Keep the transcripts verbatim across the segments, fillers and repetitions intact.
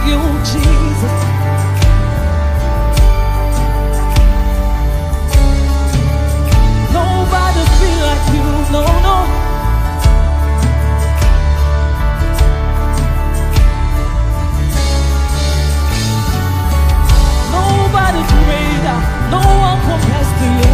you, Jesus. Nobody feel like you, no, no. Nobody greater, no one compares to you.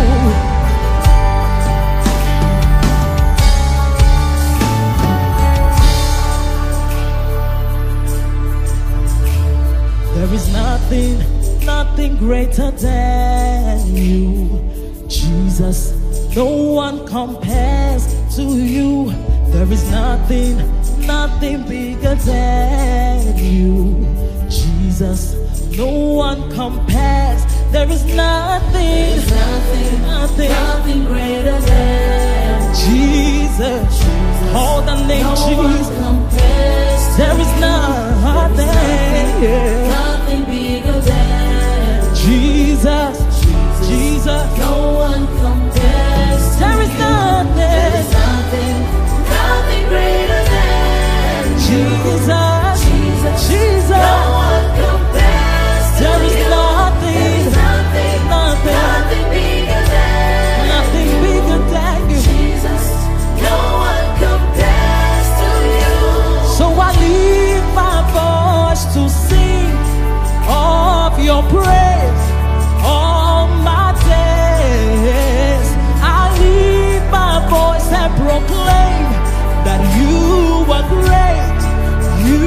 There is nothing, nothing greater than you, Jesus. No one compares to you. There is nothing, nothing bigger than you, Jesus. No one compares. There is nothing, nothing, nothing, nothing greater than Jesus. Jesus. Call the name no Jesus. One compares to there is nothing, nothing, yeah. nothing bigger than Jesus. Jesus. Jesus. No one compares to There is you. nothing, there is nothing, nothing greater than Jesus. Jesus. Jesus. No one compares to There is you. nothing, there is nothing, nothing, nothing bigger than nothing bigger than you. Jesus. No one compares to you. So I lift my voice to sing of your praise all my days. I lift my voice and proclaim that you are great, you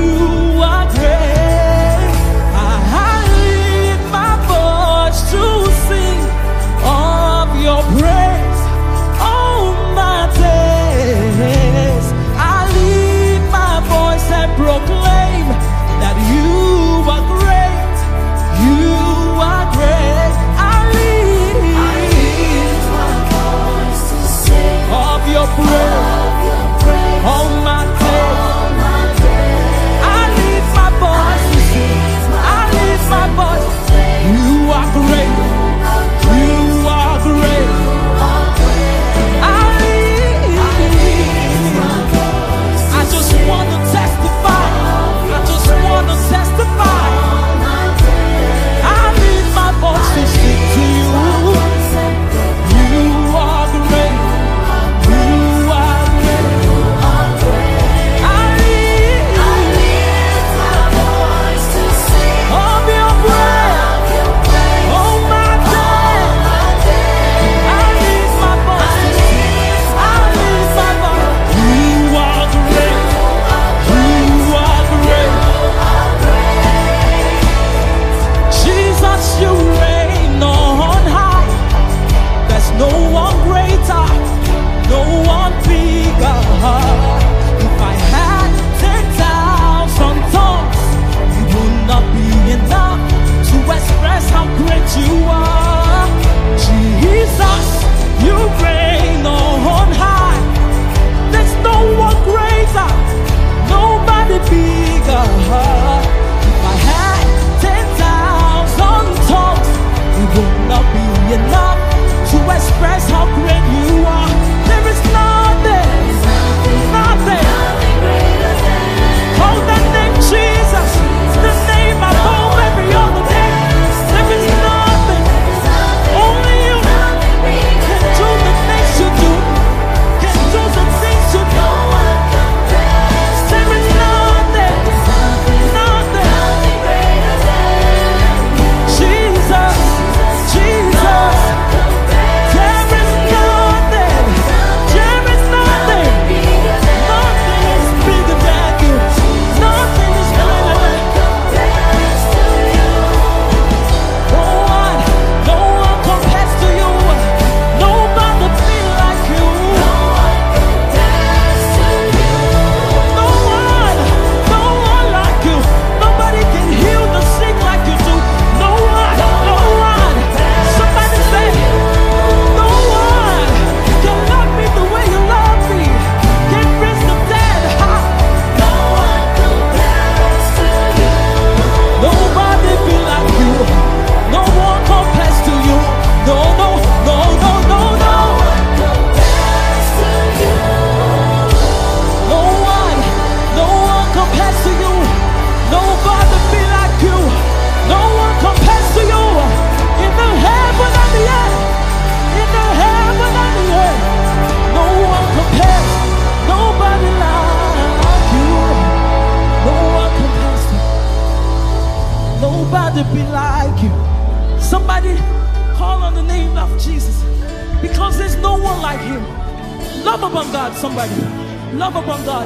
Love upon God, somebody. Love upon God.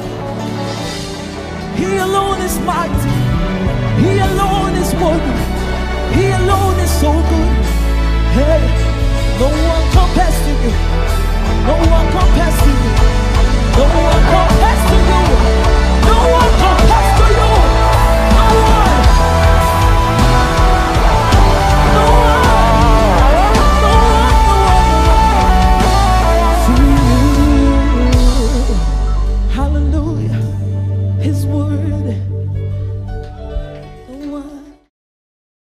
He alone is mighty. He alone is worthy. He alone is so good. Hey, no one compares to you.